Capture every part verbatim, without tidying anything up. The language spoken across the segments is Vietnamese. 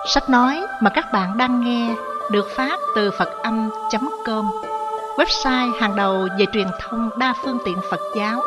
Sách nói mà các bạn đang nghe được phát từ Phật Âm chấm com, website hàng đầu về truyền thông đa phương tiện Phật giáo.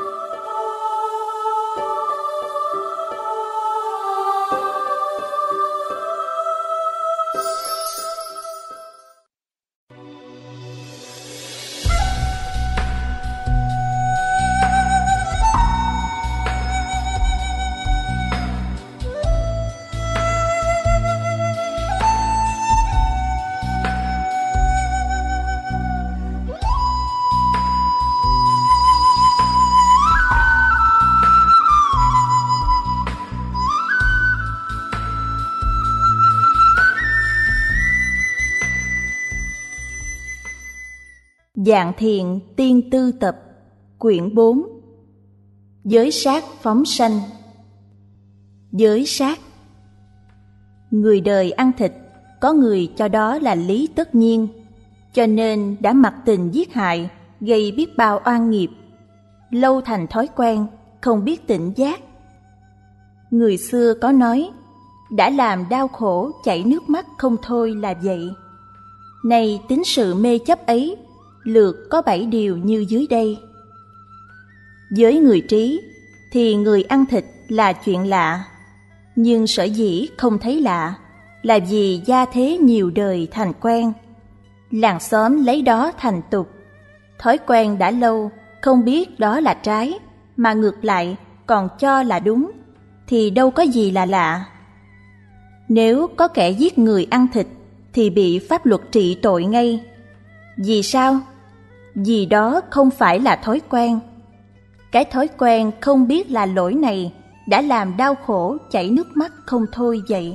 Dạng Thiện Tiên Tư Tập, quyển bốn. Giới sát phóng sanh. Giới sát. Người đời ăn thịt, có người cho đó là lý tất nhiên, cho nên đã mặc tình giết hại, gây biết bao oan nghiệp, lâu thành thói quen, không biết tỉnh giác. Người xưa có nói, đã làm đau khổ chảy nước mắt không thôi là vậy. Này tính sự mê chấp ấy, lược có bảy điều như dưới đây. Với người trí thì người ăn thịt là chuyện lạ, nhưng sở dĩ không thấy lạ là vì gia thế nhiều đời thành quen, làng xóm lấy đó thành tục, thói quen đã lâu, không biết đó là trái mà ngược lại còn cho là đúng, thì đâu có gì là lạ. Nếu có kẻ giết người ăn thịt thì bị pháp luật trị tội ngay. Vì sao? Vì đó không phải là thói quen. Cái thói quen không biết là lỗi này đã làm đau khổ chảy nước mắt không thôi vậy.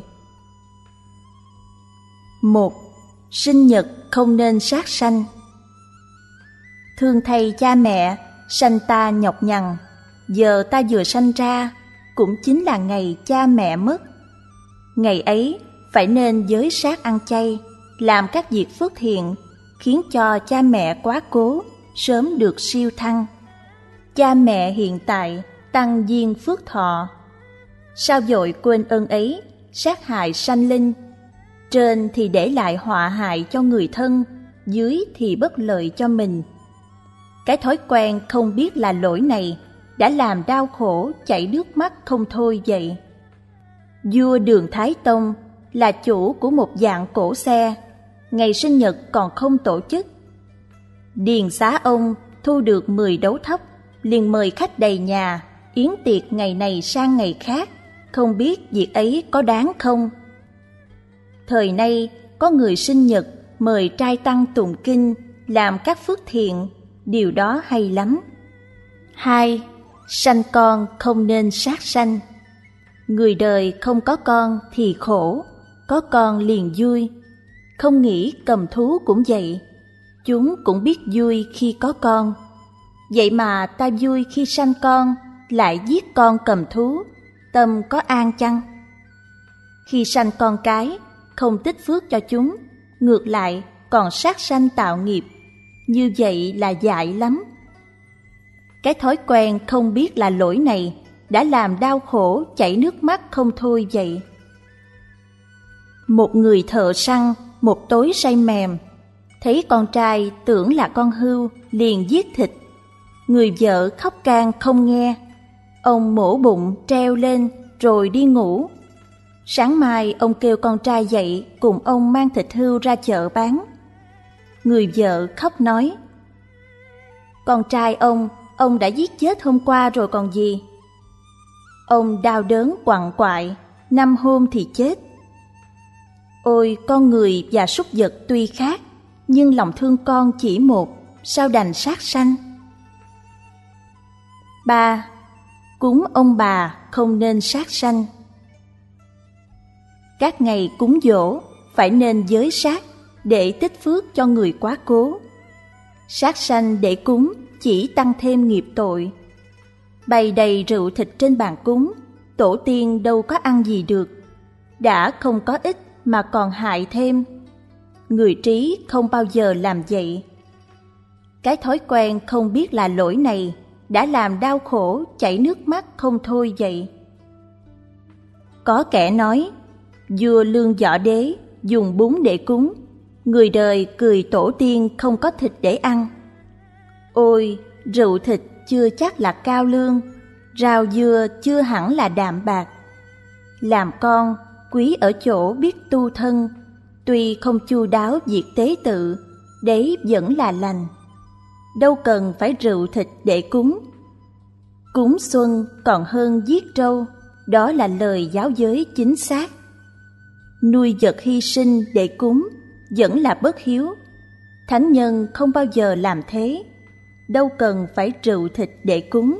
Một. Sinh nhật không nên sát sanh. Thương thay cha mẹ, sanh ta nhọc nhằn, giờ ta vừa sanh ra, cũng chính là ngày cha mẹ mất. Ngày ấy phải nên giới sát ăn chay, làm các việc phước thiện, khiến cho cha mẹ quá cố sớm được siêu thăng. Cha mẹ hiện tại tăng duyên phước thọ, sao vội quên ơn ấy, sát hại sanh linh. Trên thì để lại họa hại cho người thân, dưới thì bất lợi cho mình. Cái thói quen không biết là lỗi này đã làm đau khổ chảy nước mắt không thôi vậy. Vua Đường Thái Tông là chủ của một dạng cổ xe, ngày sinh nhật còn không tổ chức. Điền xá ông thu được mười đấu thóc, liền mời khách đầy nhà, yến tiệc ngày này sang ngày khác, không biết việc ấy có đáng không. Thời nay có người sinh nhật mời trai tăng tụng kinh, làm các phước thiện, điều đó hay lắm. Hai. Sanh con không nên sát sanh. Người đời không có con thì khổ, có con liền vui. Không nghĩ cầm thú cũng vậy, chúng cũng biết vui khi có con. Vậy mà ta vui khi sanh con, lại giết con cầm thú, tâm có an chăng? Khi sanh con cái, không tích phước cho chúng, ngược lại còn sát sanh tạo nghiệp, như vậy là dại lắm. Cái thói quen không biết là lỗi này đã làm đau khổ chảy nước mắt không thôi vậy. Một người thợ săn một tối say mềm, thấy con trai tưởng là con hươu, liền giết thịt. Người vợ khóc can không nghe, ông mổ bụng treo lên rồi đi ngủ. Sáng mai ông kêu con trai dậy cùng ông mang thịt hươu ra chợ bán. Người vợ khóc nói, con trai ông, ông đã giết chết hôm qua rồi còn gì. Ông đau đớn quặn quại, năm hôm thì chết. Ôi, con người và súc vật tuy khác, nhưng lòng thương con chỉ một, sao đành sát sanh. Ba. Cúng ông bà không nên sát sanh. Các ngày cúng giỗ phải nên giới sát để tích phước cho người quá cố. Sát sanh để cúng chỉ tăng thêm nghiệp tội. Bày đầy rượu thịt trên bàn cúng, tổ tiên đâu có ăn gì được. Đã không có ích mà còn hại thêm. Người trí không bao giờ làm vậy. Cái thói quen không biết là lỗi này đã làm đau khổ chảy nước mắt không thôi vậy. Có kẻ nói, Vua Lương Võ Đế dùng bún để cúng, người đời cười tổ tiên không có thịt để ăn. Ôi, rượu thịt chưa chắc là cao lương, rau dưa chưa hẳn là đạm bạc. Làm con, quý ở chỗ biết tu thân, tuy không chu đáo việc tế tự, đấy vẫn là lành. Đâu cần phải rượu thịt để cúng. Cúng xuân còn hơn giết trâu, đó là lời giáo giới chính xác. Nuôi vật hy sinh để cúng vẫn là bất hiếu. Thánh nhân không bao giờ làm thế, đâu cần phải rượu thịt để cúng.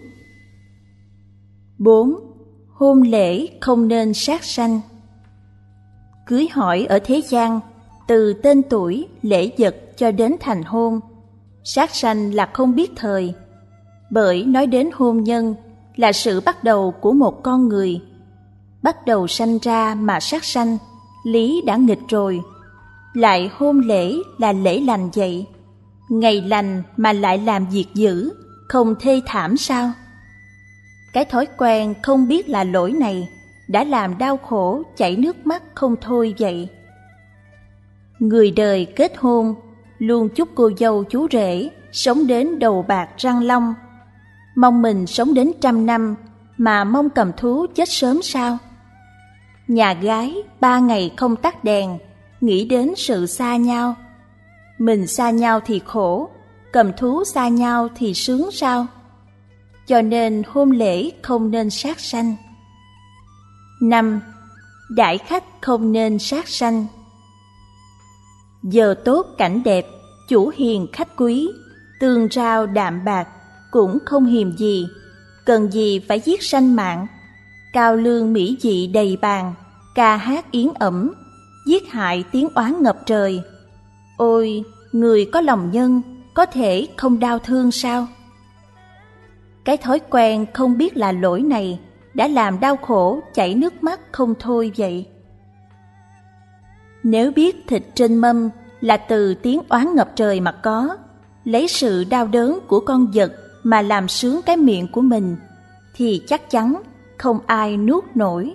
bốn. Hôn lễ không nên sát sanh. Cưới hỏi ở thế gian, từ tên tuổi, lễ vật cho đến thành hôn, sát sanh là không biết thời. Bởi nói đến hôn nhân là sự bắt đầu của một con người. Bắt đầu sanh ra mà sát sanh, lý đã nghịch rồi. Lại hôn lễ là lễ lành vậy, ngày lành mà lại làm việc dữ, không thê thảm sao? Cái thói quen không biết là lỗi này đã làm đau khổ chảy nước mắt không thôi vậy. Người đời kết hôn luôn chúc cô dâu chú rể sống đến đầu bạc răng long, mong mình sống đến trăm năm mà mong cầm thú chết sớm sao? Nhà gái ba ngày không tắt đèn, nghĩ đến sự xa nhau. Mình xa nhau thì khổ, cầm thú xa nhau thì sướng sao? Cho nên hôn lễ không nên sát sanh. năm. Đãi khách không nên sát sanh. Giờ tốt cảnh đẹp, chủ hiền khách quý, tường rào đạm bạc, cũng không hiềm gì, cần gì phải giết sanh mạng. Cao lương mỹ dị đầy bàn, ca hát yến ẩm, giết hại tiếng oán ngập trời. Ôi, người có lòng nhân, có thể không đau thương sao? Cái thói quen không biết là lỗi này đã làm đau khổ chảy nước mắt không thôi vậy. Nếu biết thịt trên mâm là từ tiếng oán ngập trời mà có, lấy sự đau đớn của con vật mà làm sướng cái miệng của mình, thì chắc chắn không ai nuốt nổi.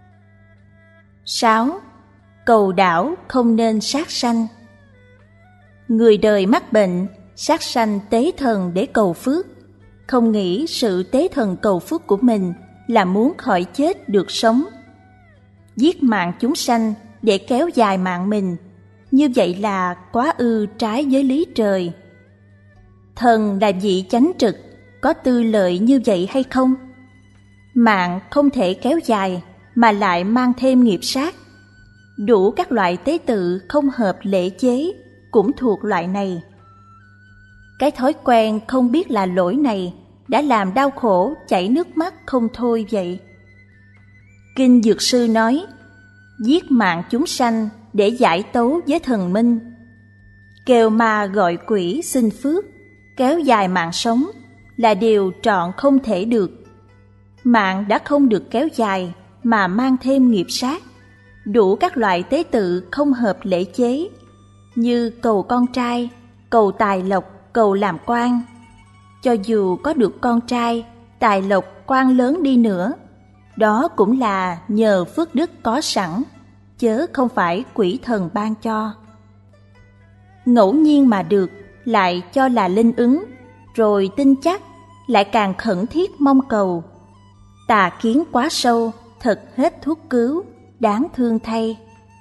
sáu. Cầu đảo không nên sát sanh. Người đời mắc bệnh, sát sanh tế thần để cầu phước, không nghĩ sự tế thần cầu phước của mình là muốn khỏi chết được sống. Giết mạng chúng sanh để kéo dài mạng mình, như vậy là quá ư trái với lý trời. Thần là vị chánh trực, có tư lợi như vậy hay không? Mạng không thể kéo dài mà lại mang thêm nghiệp sát. Đủ các loại tế tự không hợp lễ chế cũng thuộc loại này. Cái thói quen không biết là lỗi này đã làm đau khổ chảy nước mắt không thôi vậy. Kinh Dược Sư nói, giết mạng chúng sanh để giải tấu với thần minh, kêu ma gọi quỷ xin phước, kéo dài mạng sống là điều trọn không thể được. Mạng đã không được kéo dài mà mang thêm nghiệp sát. Đủ các loại tế tự không hợp lễ chế, như cầu con trai, cầu tài lộc, cầu làm quan. Cho dù có được con trai, tài lộc, quan lớn đi nữa, đó cũng là nhờ phước đức có sẵn, chớ không phải quỷ thần ban cho. Ngẫu nhiên mà được, lại cho là linh ứng, rồi tin chắc, lại càng khẩn thiết mong cầu. Tà kiến quá sâu, thật hết thuốc cứu, đáng thương thay.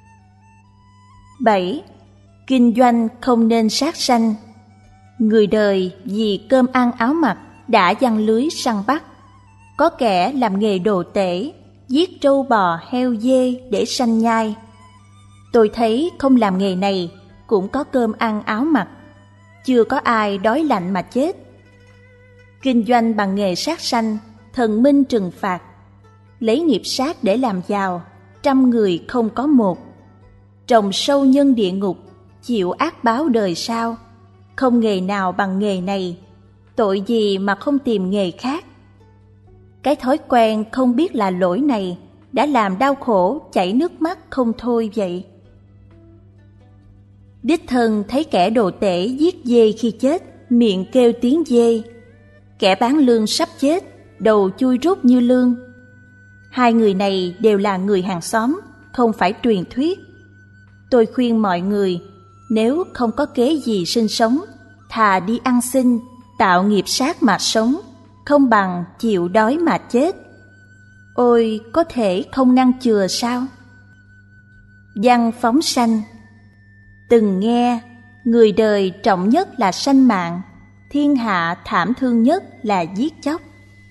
bảy. Kinh doanh không nên sát sanh. Người đời vì cơm ăn áo mặc đã giăng lưới săn bắt. Có kẻ làm nghề đồ tể, giết trâu bò heo dê để sanh nhai. Tôi thấy không làm nghề này cũng có cơm ăn áo mặc, chưa có ai đói lạnh mà chết. Kinh doanh bằng nghề sát sanh, thần minh trừng phạt. Lấy nghiệp sát để làm giàu, trăm người không có một. Trồng sâu nhân địa ngục, chịu ác báo đời sau. Không nghề nào bằng nghề này, tội gì mà không tìm nghề khác. Cái thói quen không biết là lỗi này đã làm đau khổ chảy nước mắt không thôi vậy. Đích thân thấy kẻ đồ tể giết dê khi chết, miệng kêu tiếng dê. Kẻ bán lương sắp chết, đầu chui rút như lương. Hai người này đều là người hàng xóm, không phải truyền thuyết. Tôi khuyên mọi người, nếu không có kế gì sinh sống, thà đi ăn xin, tạo nghiệp sát mà sống, không bằng chịu đói mà chết. Ôi, có thể không năng chừa sao? Văn phóng sanh. Từng nghe, người đời trọng nhất là sanh mạng, thiên hạ thảm thương nhất là giết chóc.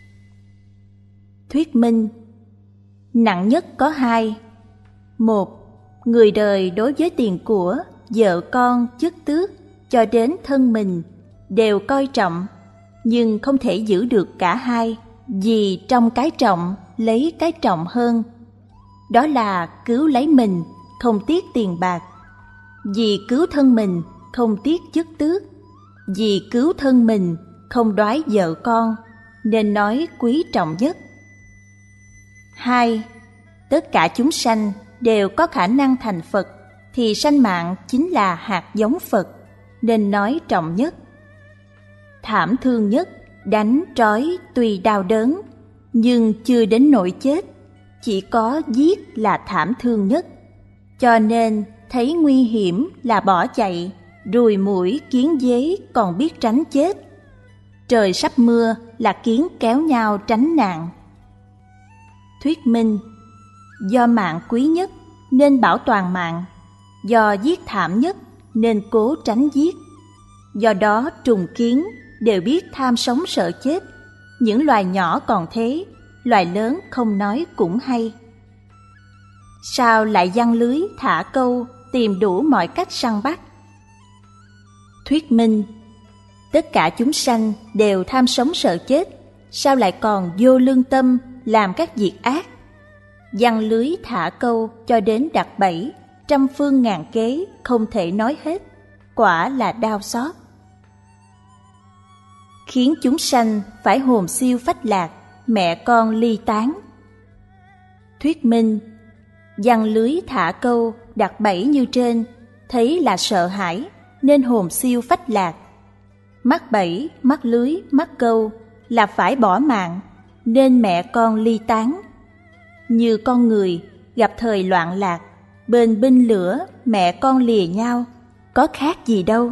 Thuyết minh. Nặng nhất có hai. Một, người đời đối với tiền của, vợ con, chức tước, cho đến thân mình, đều coi trọng, nhưng không thể giữ được cả hai, vì trong cái trọng lấy cái trọng hơn. Đó là cứu lấy mình, không tiếc tiền bạc. Vì cứu thân mình, không tiếc chức tước. Vì cứu thân mình, không đoái vợ con, nên nói quý trọng nhất. Hai, tất cả chúng sanh đều có khả năng thành Phật, thì sanh mạng chính là hạt giống Phật, nên nói trọng nhất. Thảm thương nhất, đánh trói tuy đau đớn, nhưng chưa đến nỗi chết, chỉ có giết là thảm thương nhất. Cho nên thấy nguy hiểm là bỏ chạy, ruồi muỗi kiến dế còn biết tránh chết. Trời sắp mưa là kiến kéo nhau tránh nạn. Thuyết minh. Do mạng quý nhất nên bảo toàn mạng, do giết thảm nhất nên cố tránh giết. Do đó trùng kiến đều biết tham sống sợ chết. Những loài nhỏ còn thế, loài lớn không nói cũng hay. Sao lại giăng lưới thả câu, tìm đủ mọi cách săn bắt? Thuyết minh. Tất cả chúng sanh đều tham sống sợ chết, sao lại còn vô lương tâm làm các việc ác? Giăng lưới thả câu cho đến đặt bẫy, trăm phương ngàn kế không thể nói hết, quả là đau xót. Khiến chúng sanh phải hồn siêu phách lạc, mẹ con ly tán. Thuyết minh. Giăng lưới thả câu, đặt bẫy như trên, thấy là sợ hãi, nên hồn siêu phách lạc. Mắc bẫy, mắc lưới, mắc câu là phải bỏ mạng, nên mẹ con ly tán. Như con người gặp thời loạn lạc, bên binh lửa mẹ con lìa nhau, có khác gì đâu.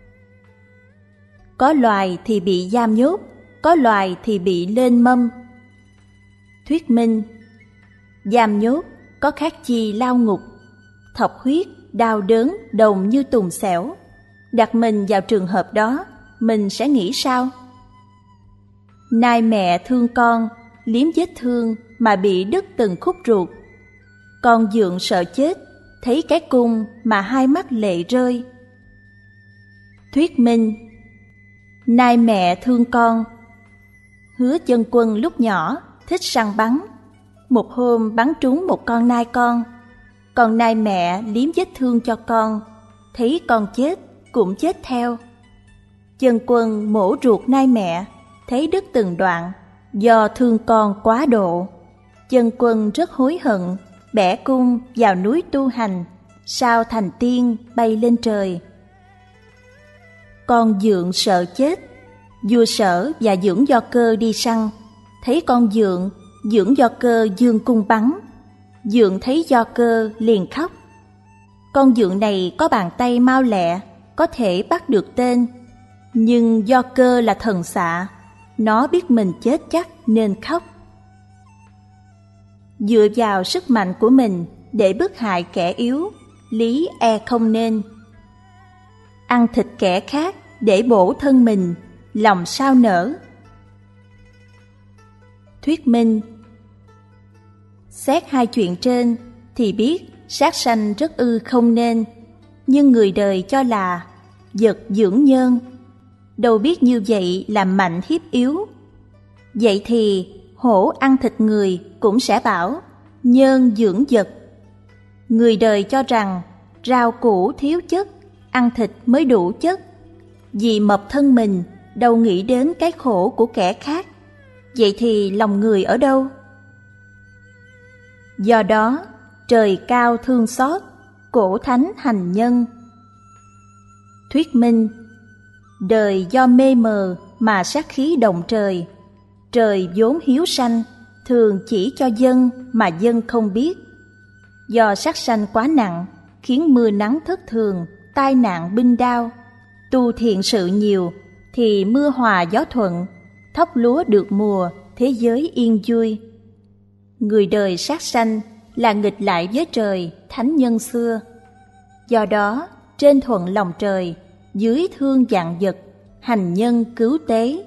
Có loài thì bị giam nhốt, có loài thì bị lên mâm. Thuyết minh. Giam nhốt có khác chi lao ngục, thọc huyết, đau đớn đồng như tùng xẻo. Đặt mình vào trường hợp đó, mình sẽ nghĩ sao? Nay mẹ thương con, liếm vết thương mà bị đứt từng khúc ruột. Con dượng sợ chết, thấy cái cung mà hai mắt lệ rơi. Thuyết minh. Nay mẹ thương con. Hứa Chân Quân lúc nhỏ thích săn bắn. Một hôm bắn trúng một con nai con. Còn nai mẹ liếm vết thương cho con, thấy con chết cũng chết theo. Chân Quân mổ ruột nai mẹ, thấy đứt từng đoạn, do thương con quá độ. Chân Quân rất hối hận, bẻ cung vào núi tu hành, sao thành tiên bay lên trời. Con dượng sợ chết, vua Sở và Dưỡng Do Cơ đi săn, thấy con dượng, Dưỡng Do Cơ giương cung bắn. Dượng thấy Do Cơ liền khóc. Con dượng này có bàn tay mau lẹ, có thể bắt được tên, nhưng Do Cơ là thần xạ, nó biết mình chết chắc nên khóc. Dựa vào sức mạnh của mình để bức hại kẻ yếu, lý e không nên. Ăn thịt kẻ khác để bổ thân mình, lòng sao nỡ. Thuyết minh. Xét hai chuyện trên thì biết sát sanh rất ư không nên, nhưng người đời cho là vật dưỡng nhân, đâu biết như vậy làm mạnh hiếp yếu. Vậy thì hổ ăn thịt người cũng sẽ bảo nhân dưỡng vật. Người đời cho rằng rau củ thiếu chất, ăn thịt mới đủ chất. Vì mập thân mình, đâu nghĩ đến cái khổ của kẻ khác. Vậy thì lòng người ở đâu? Do đó, trời cao thương xót, cổ thánh hành nhân. Thuyết minh. Đời do mê mờ mà sát khí động trời. Trời vốn hiếu sanh, thường chỉ cho dân mà dân không biết. Do sát sanh quá nặng, khiến mưa nắng thất thường, tai nạn binh đao. Tu thiện sự nhiều, thì mưa hòa gió thuận, thóc lúa được mùa, thế giới yên vui. Người đời sát sanh là nghịch lại với trời, thánh nhân xưa. Do đó, trên thuận lòng trời, dưới thương vạn vật, hành nhân cứu tế.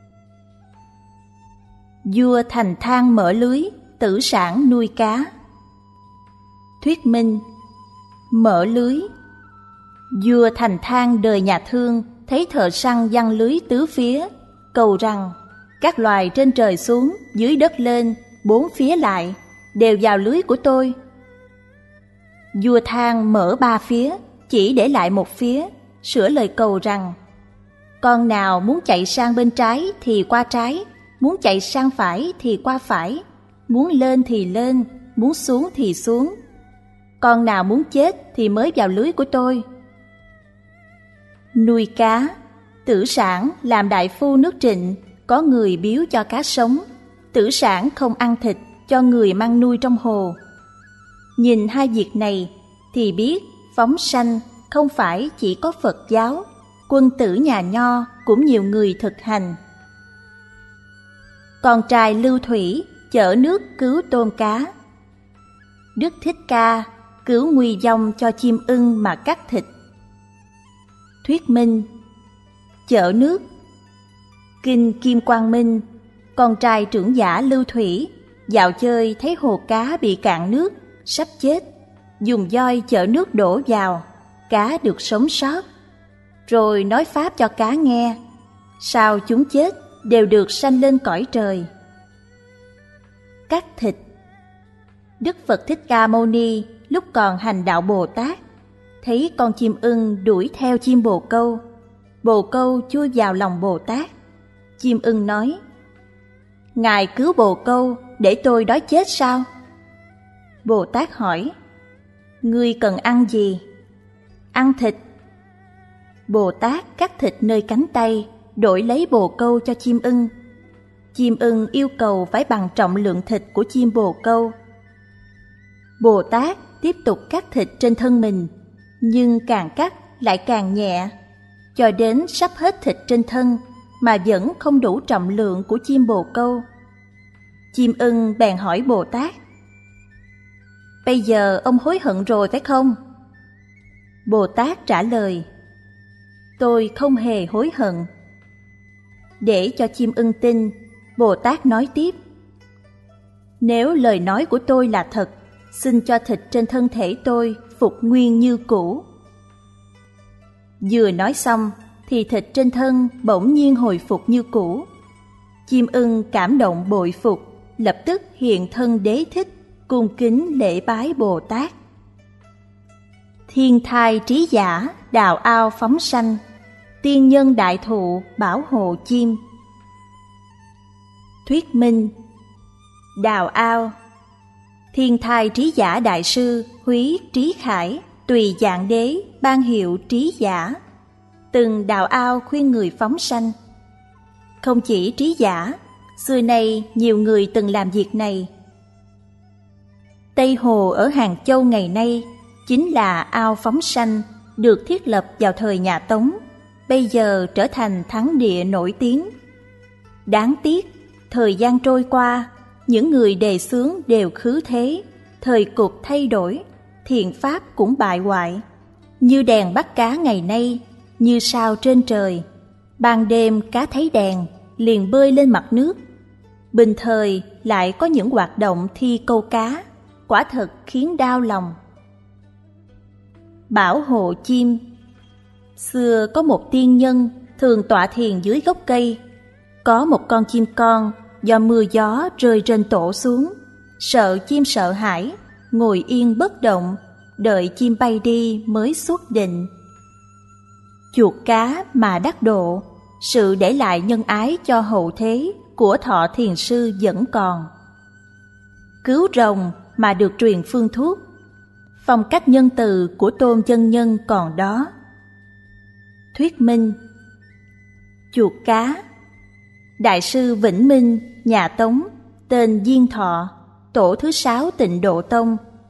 Vua thành thang mở lưới, tử sản nuôi cá. Thuyết minh: mở lưới. Vua thành thang đời nhà Thương thấy thợ săn giăng lưới tứ phía, cầu rằng các loài trên trời xuống, dưới đất lên, bốn phía lại, đều vào lưới của tôi. Vua Thang mở ba phía, chỉ để lại một phía, sửa lời cầu rằng con nào muốn chạy sang bên trái thì qua trái, muốn chạy sang phải thì qua phải, muốn lên thì lên, muốn xuống thì xuống. Con nào muốn chết thì mới vào lưới của tôi. Nuôi cá, Tử Sản làm đại phu nước Trịnh, có người biếu cho cá sống. Tử Sản không ăn thịt, cho người mang nuôi trong hồ. Nhìn hai việc này thì biết phóng sanh không phải chỉ có Phật giáo, quân tử nhà Nho cũng nhiều người thực hành. Con trai Lưu Thủy chở nước cứu tôm cá. Đức Thích Ca cứu nguy vong cho chim ưng mà cắt thịt. Thuyết minh: chở nước. Kinh Kim Quang Minh, con trai trưởng giả Lưu Thủy dạo chơi thấy hồ cá bị cạn nước, sắp chết, dùng voi chở nước đổ vào, cá được sống sót. Rồi nói pháp cho cá nghe, sao chúng chết đều được sanh lên cõi trời. Cắt thịt. Đức Phật Thích Ca Mâu Ni lúc còn hành đạo Bồ Tát, thấy con chim ưng đuổi theo chim bồ câu. Bồ câu chui vào lòng Bồ Tát. Chim ưng nói: Ngài cứu bồ câu để tôi đói chết sao? Bồ Tát hỏi: Ngươi cần ăn gì? Ăn thịt. Bồ Tát cắt thịt nơi cánh tay, đổi lấy bồ câu cho chim ưng. Chim ưng yêu cầu phải bằng trọng lượng thịt của chim bồ câu. Bồ Tát tiếp tục cắt thịt trên thân mình, nhưng càng cắt lại càng nhẹ, cho đến sắp hết thịt trên thân mà vẫn không đủ trọng lượng của chim bồ câu. Chim ưng bèn hỏi Bồ Tát: Bây giờ ông hối hận rồi phải không? Bồ Tát trả lời: Tôi không hề hối hận. Để cho chim ưng tin, Bồ Tát nói tiếp: Nếu lời nói của tôi là thật, xin cho thịt trên thân thể tôi phục nguyên như cũ. Vừa nói xong thì thịt trên thân bỗng nhiên hồi phục như cũ. Chim ưng cảm động bội phục, lập tức hiện thân đế thích, cung kính lễ bái Bồ Tát. Thiên thai trí giả, đào ao phóng sanh, tiên nhân đại thụ bảo hộ chim. Thuyết minh: đào ao. Thiên thai trí giả đại sư Húy Trí Khải tùy dạng đế ban hiệu trí giả, từng đào ao khuyên người phóng sanh. Không chỉ trí giả, xưa nay nhiều người từng làm việc này. Tây Hồ ở Hàng Châu ngày nay chính là ao phóng sanh, được thiết lập vào thời nhà Tống, bây giờ trở thành thắng địa nổi tiếng. Đáng tiếc, thời gian trôi qua, những người đề xướng đều khứ thế, thời cục thay đổi, thiện pháp cũng bại hoại. Như đèn bắt cá ngày nay, như sao trên trời, ban đêm cá thấy đèn liền bơi lên mặt nước. Bình thời lại có những hoạt động thi câu cá, quả thật khiến đau lòng. Bảo hộ chim. Xưa có một tiên nhân thường tọa thiền dưới gốc cây. Có một con chim con do mưa gió rơi trên tổ xuống, sợ chim sợ hãi, ngồi yên bất động, đợi chim bay đi mới xuất định. Chuột cá mà đắc độ, sự để lại nhân ái cho hậu thế của thọ thiền sư vẫn còn. Cứu rồng mà được truyền phương thuốc, phong cách nhân từ của Tôn chân nhân còn đó. Thuyết minh: chuột cá. Đại sư Vĩnh Minh, nhà Tống, tên Diên Thọ, tổ thứ sáu Tịnh Độ Tông.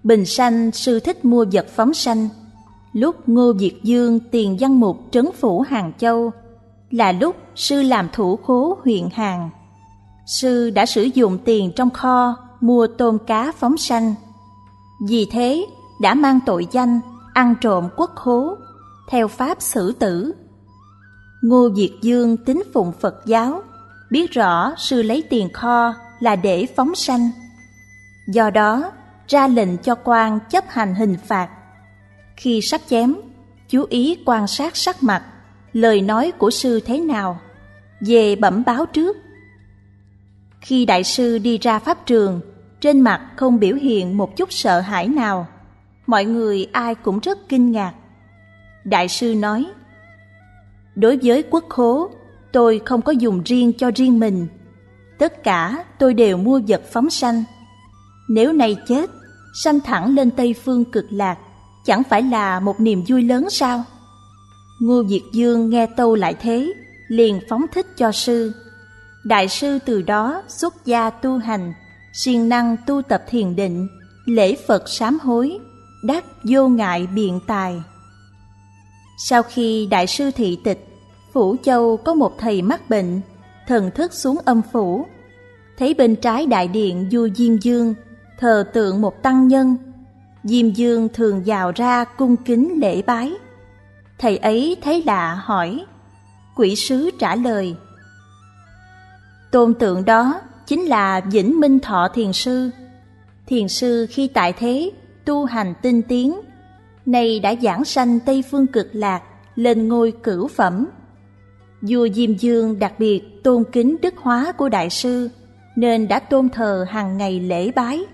Bình sanh sư thích mua vật phóng sanh. Lúc Ngô Việt Dương tiền văn mục trấn phủ Hàng Châu là lúc sư làm thủ khố huyện Hàn. Sư đã sử dụng tiền trong kho mua tôm cá phóng sanh. Vì thế đã mang tội danh ăn trộm quốc khố, theo pháp xử tử. Ngô Việt Dương tín phụng Phật giáo, biết rõ sư lấy tiền kho là để phóng sanh. Do đó ra lệnh cho quan chấp hành hình phạt. Khi sắp chém, chú ý quan sát sắc mặt, lời nói của sư thế nào, về bẩm báo trước. Khi đại sư đi ra pháp trường, trên mặt không biểu hiện một chút sợ hãi nào. Mọi người ai cũng rất kinh ngạc. Đại sư nói: đối với quốc khố, tôi không có dùng riêng cho riêng mình. Tất cả tôi đều mua vật phóng sanh. Nếu nay chết, sanh thẳng lên Tây Phương Cực Lạc, chẳng phải là một niềm vui lớn sao? Ngô Việt Dương nghe tâu lại thế, liền phóng thích cho sư. Đại sư từ đó xuất gia tu hành, siêng năng tu tập thiền định, lễ Phật sám hối, đắc vô ngại biện tài. Sau khi đại sư thị tịch, Phủ Châu có một thầy mắc bệnh, thần thức xuống âm phủ. Thấy bên trái đại điện vua Diêm Dương thờ tượng một tăng nhân. Diêm Dương thường vào ra cung kính lễ bái. Thầy ấy thấy lạ hỏi. Quỷ sứ trả lời: tôn tượng đó chính là Vĩnh Minh Thọ Thiền Sư. Thiền sư khi tại thế tu hành tinh tiến, nay đã giảng sanh Tây Phương Cực Lạc, lên ngôi cửu phẩm. Vua Diêm Dương đặc biệt tôn kính đức hóa của đại sư, nên đã tôn thờ hàng ngày lễ bái.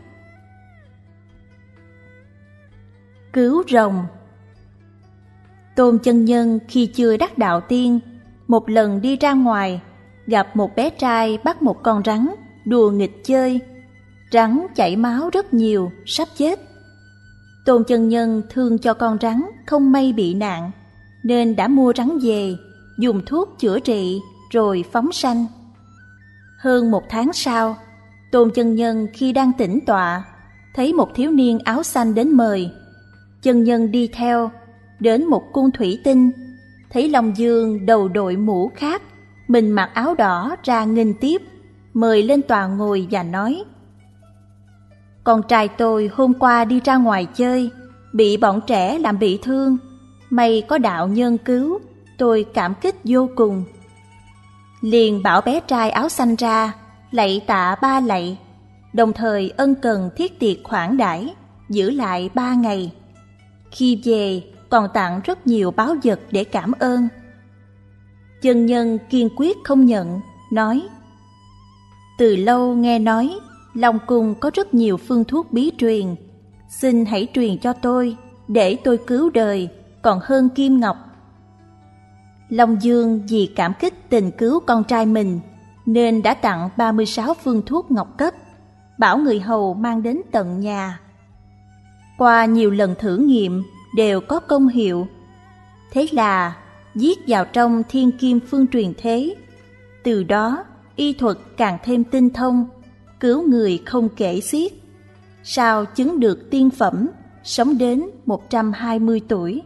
Cứu rồng. Tôn chân nhân khi chưa đắc đạo tiên, một lần đi ra ngoài, gặp một bé trai bắt một con rắn, đùa nghịch chơi. Rắn chảy máu rất nhiều, sắp chết. Tôn chân nhân thương cho con rắn không may bị nạn, nên đã mua rắn về, dùng thuốc chữa trị, rồi phóng sanh. Hơn một tháng sau, Tôn chân nhân khi đang tĩnh tọa, thấy một thiếu niên áo xanh đến mời. Chân nhân đi theo, đến một cung thủy tinh, thấy Long Dương đầu đội mũ khác, mình mặc áo đỏ ra nghênh tiếp, mời lên tòa ngồi và nói: con trai tôi hôm qua đi ra ngoài chơi, bị bọn trẻ làm bị thương, may có đạo nhân cứu, tôi cảm kích vô cùng. Liền bảo bé trai áo xanh ra, lạy tạ ba lạy, đồng thời ân cần thiết tiệc khoản đãi, giữ lại ba ngày. Khi về còn tặng rất nhiều báu vật để cảm ơn. Chân nhân kiên quyết không nhận, nói: từ lâu nghe nói Long Cung có rất nhiều phương thuốc bí truyền, xin hãy truyền cho tôi, để tôi cứu đời, còn hơn kim ngọc. Long Dương vì cảm kích tình cứu con trai mình, nên đã tặng ba mươi sáu phương thuốc ngọc cấp, bảo người hầu mang đến tận nhà. Qua nhiều lần thử nghiệm đều có công hiệu. Thế là viết vào trong Thiên Kim Phương Truyền Thế. Từ đó y thuật càng thêm tinh thông, cứu người không kể xiết. Sau chứng được tiên phẩm, sống đến một trăm hai mươi tuổi.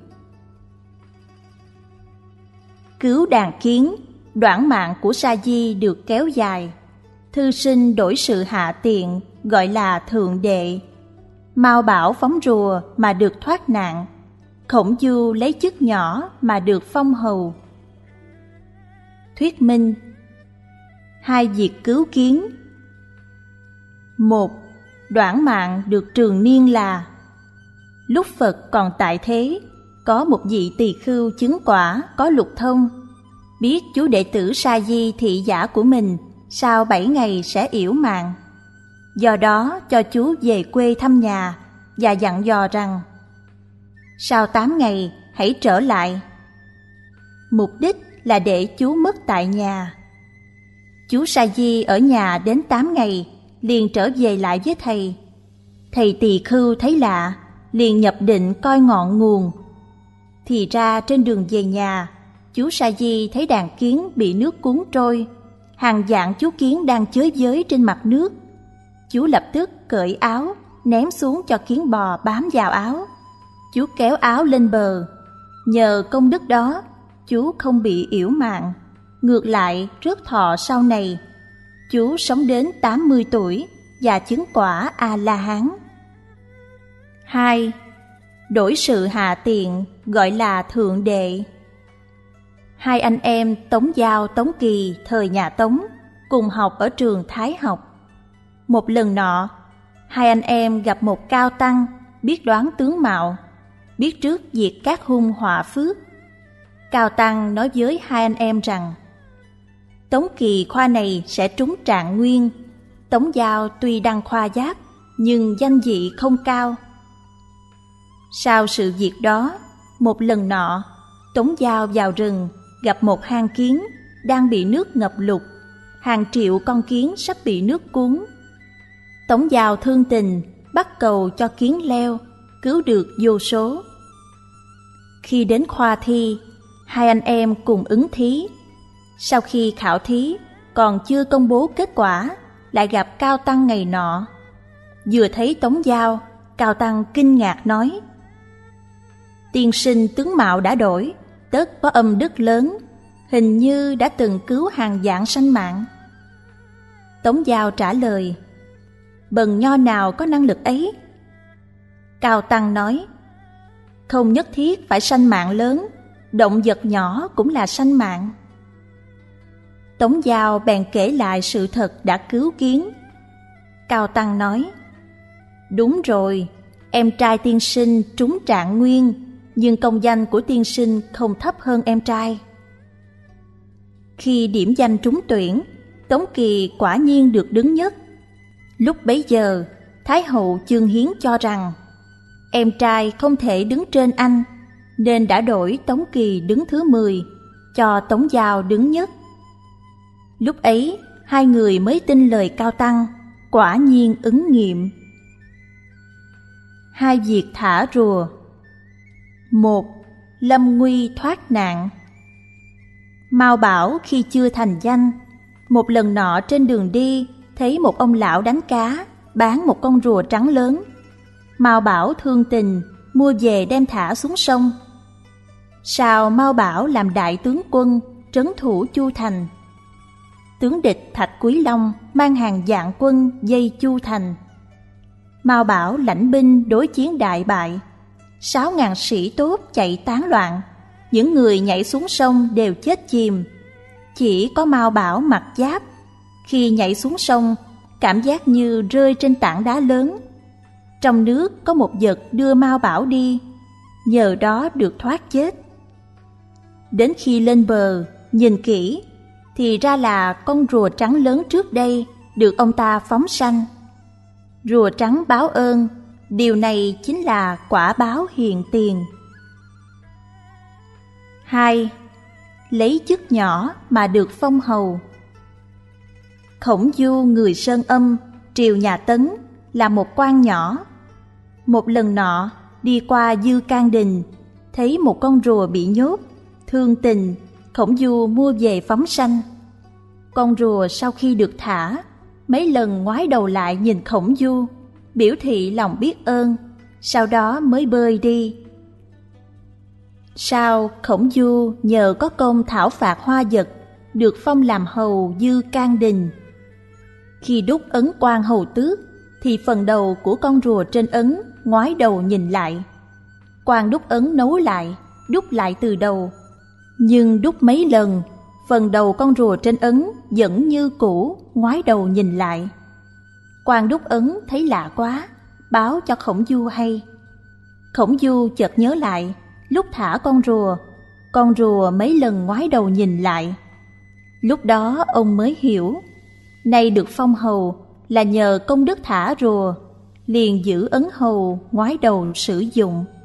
Cứu đàn kiến, đoản mạng của Sa Di được kéo dài. Thư sinh đổi sự hạ tiện, gọi là thượng đệ. Mao Bảo phóng rùa mà được thoát nạn. Khổng Du lấy chức nhỏ mà được phong hầu. Thuyết minh. Hai việc cứu kiến. Một, đoản mạng được trường niên là: lúc Phật còn tại thế, có một vị tỳ khưu chứng quả có lục thông, biết chú đệ tử Sa Di thị giả của mình sau bảy ngày sẽ yểu mạng. Do đó cho chú về quê thăm nhà và dặn dò rằng: sau tám ngày hãy trở lại. Mục đích là để chú mất tại nhà. Chú Sa Di ở nhà đến tám ngày, liền trở về lại với thầy. Thầy tỳ khưu thấy lạ, liền nhập định coi ngọn nguồn. Thì ra trên đường về nhà, chú Sa Di thấy đàn kiến bị nước cuốn trôi, hàng vạn chú kiến đang chới với trên mặt nước. Chú lập tức cởi áo, ném xuống cho kiến bò bám vào áo. Chú kéo áo lên bờ. Nhờ công đức đó, chú không bị yểu mạng, ngược lại rước thọ sau này. Chú sống đến tám mươi tuổi và chứng quả A-la-hán. Hai. Đổi sự hạ tiện gọi là thượng đệ. Hai anh em Tống Giao, Tống Kỳ thời nhà Tống cùng học ở trường Thái học. Một lần nọ, hai anh em gặp một cao tăng biết đoán tướng mạo, biết trước diệt các hung họa phước. Cao tăng nói với hai anh em rằng Tống Kỳ khoa này sẽ trúng trạng nguyên, Tống Giao tuy đăng khoa giáp nhưng danh vị không cao. Sau sự việc đó, một lần nọ, Tống Giao vào rừng gặp một hang kiến đang bị nước ngập lụt, hàng triệu con kiến sắp bị nước cuốn. Tống Giao thương tình bắt cầu cho kiến leo, cứu được vô số. Khi đến khoa thi, hai anh em cùng ứng thí. Sau khi khảo thí, còn chưa công bố kết quả, lại gặp Cao Tăng ngày nọ. Vừa thấy Tống Giao, Cao Tăng kinh ngạc nói: Tiên sinh tướng mạo đã đổi, tất có âm đức lớn, hình như đã từng cứu hàng vạn sanh mạng. Tống Giao trả lời: Bần nho nào có năng lực ấy? Cao Tăng nói: Không nhất thiết phải sanh mạng lớn, động vật nhỏ cũng là sanh mạng. Tống Giao bèn kể lại sự thật đã cứu kiến. Cao Tăng nói: Đúng rồi, em trai tiên sinh trúng trạng nguyên, nhưng công danh của tiên sinh không thấp hơn em trai. Khi điểm danh trúng tuyển, Tống Kỳ quả nhiên được đứng nhất. Lúc bấy giờ, Thái hậu Chương Hiến cho rằng em trai không thể đứng trên anh, nên đã đổi Tống Kỳ đứng thứ mười, cho Tống Giao đứng nhất. Lúc ấy, hai người mới tin lời Cao Tăng, quả nhiên ứng nghiệm. Hai việc thả rùa. Một. Lâm nguy thoát nạn. Mao Bảo khi chưa thành danh, một lần nọ trên đường đi thấy một ông lão đánh cá, bán một con rùa trắng lớn. Mao Bảo thương tình, mua về đem thả xuống sông. Sau Mao Bảo làm đại tướng quân, trấn thủ Chu Thành. Tướng địch Thạch Quý Long mang hàng vạn quân dây Chu Thành. Mao Bảo lãnh binh đối chiến đại bại, sáu ngàn sĩ tốt chạy tán loạn, những người nhảy xuống sông đều chết chìm. Chỉ có Mao Bảo mặc giáp, khi nhảy xuống sông, cảm giác như rơi trên tảng đá lớn. Trong nước có một vật đưa Mao Bảo đi, nhờ đó được thoát chết. Đến khi lên bờ, nhìn kỹ, thì ra là con rùa trắng lớn trước đây được ông ta phóng sanh. Rùa trắng báo ơn, điều này chính là quả báo hiện tiền. Hai. Lấy chức nhỏ mà được phong hầu. Khổng Du người Sơn Âm, triều nhà Tấn, là một quan nhỏ. Một lần nọ, đi qua Dư Can Đình, thấy một con rùa bị nhốt, thương tình, Khổng Du mua về phóng sanh. Con rùa sau khi được thả, mấy lần ngoái đầu lại nhìn Khổng Du, biểu thị lòng biết ơn, sau đó mới bơi đi. Sau, Khổng Du nhờ có công thảo phạt hoa vật, được phong làm hầu Dư Can Đình. Khi đúc ấn quan hầu tước, thì phần đầu của con rùa trên ấn ngoái đầu nhìn lại. Quan đúc ấn nấu lại, đúc lại từ đầu. Nhưng đúc mấy lần, phần đầu con rùa trên ấn vẫn như cũ, ngoái đầu nhìn lại. Quan đúc ấn thấy lạ quá, báo cho Khổng Du hay. Khổng Du chợt nhớ lại, lúc thả con rùa, con rùa mấy lần ngoái đầu nhìn lại. Lúc đó ông mới hiểu, nay được phong hầu là nhờ công đức thả rùa, liền giữ ấn hầu ngoái đầu sử dụng.